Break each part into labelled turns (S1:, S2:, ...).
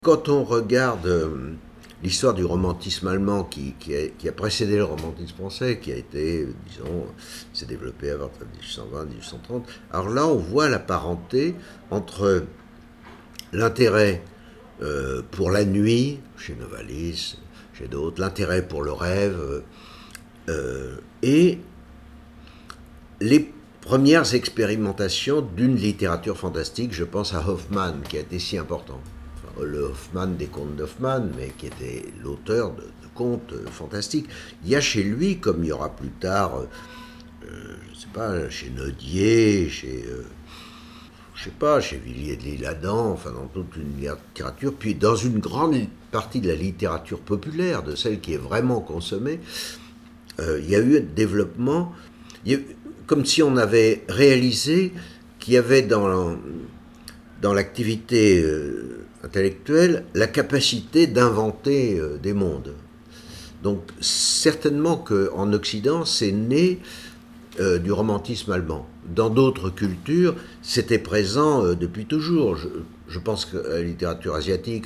S1: Quand on regarde l'histoire du romantisme allemand qui a précédé le romantisme français, qui a été, disons, s'est développé à partir de 1820-1830, alors là on voit la parenté entre l'intérêt pour la nuit, chez Novalis, chez d'autres, l'intérêt pour le rêve, et les premières expérimentations d'une littérature fantastique. Je pense à Hoffmann, qui a été si important. Le Hoffmann des contes d'Hoffmann, mais qui était l'auteur de contes fantastiques. Il y a chez lui, comme il y aura plus tard, je sais pas, chez Nodier, je sais pas, chez Villiers de l'Isle-Adam, enfin dans toute une littérature, puis dans une grande partie de la littérature populaire, de celle qui est vraiment consommée, il y a eu un développement, comme si on avait réalisé qu'il y avait dans l'activité intellectuelle la capacité d'inventer des mondes. Donc certainement qu'en Occident, c'est né du romantisme allemand. Dans d'autres cultures, c'était présent depuis toujours. Je pense que la littérature asiatique,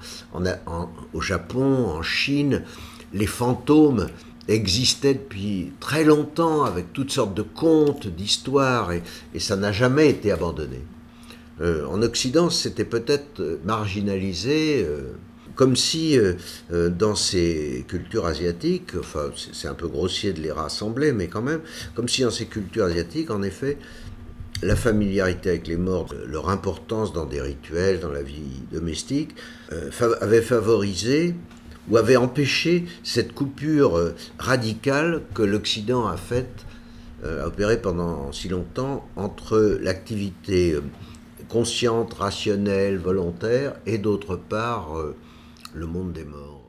S1: au Japon, en Chine, les fantômes existaient depuis très longtemps avec toutes sortes de contes, d'histoires, et ça n'a jamais été abandonné. En Occident, c'était peut-être marginalisé, comme si dans ces cultures asiatiques, enfin c'est un peu grossier de les rassembler, mais quand même, comme si dans ces cultures asiatiques, en effet, la familiarité avec les morts, leur importance dans des rituels, dans la vie domestique, avait favorisé ou avait empêché cette coupure radicale que l'Occident a faite, a opéré pendant si longtemps entre l'activité consciente, rationnelle, volontaire, et d'autre part le monde des morts.